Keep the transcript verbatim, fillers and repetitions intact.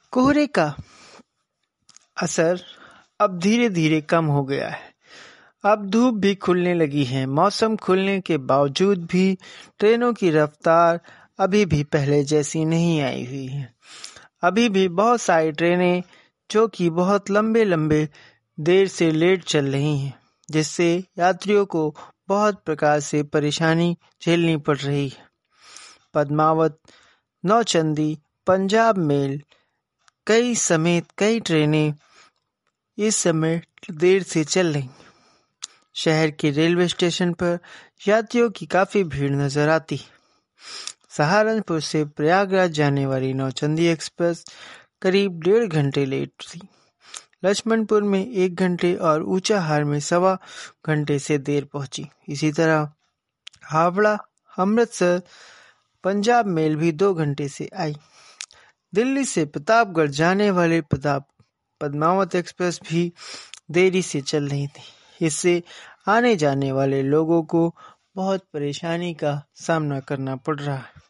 कोहरे का असर अब धीरे धीरे कम हो गया है। अब धूप भी खुलने लगी है। मौसम खुलने के बावजूद भी ट्रेनों की रफ्तार अभी भी पहले जैसी नहीं आई हुई है। अभी भी बहुत सारी ट्रेनें जो कि बहुत लंबे लंबे देर से लेट चल रही हैं, जिससे यात्रियों को बहुत प्रकार से परेशानी झेलनी पड़ रही है। पद्मावत, नौचंदी, पंजाब मेल, कई समेत कई ट्रेनें इस समय देर से चल रही। शहर के रेलवे स्टेशन पर यात्रियों की काफी भीड़ नजर आती। सहारनपुर से प्रयागराज जाने वाली नौचंदी एक्सप्रेस करीब डेढ़ घंटे लेट थी। लक्ष्मणपुर में एक घंटे और ऊंचाहार में सवा घंटे से देर पहुंची। इसी तरह हावड़ा अमृतसर पंजाब मेल भी दो घंटे से आई। दिल्ली से प्रतापगढ़ जाने वाले प्रताप पद्मावत एक्सप्रेस भी देरी से चल रही थी। इससे आने जाने वाले लोगों को बहुत परेशानी का सामना करना पड़ रहा है।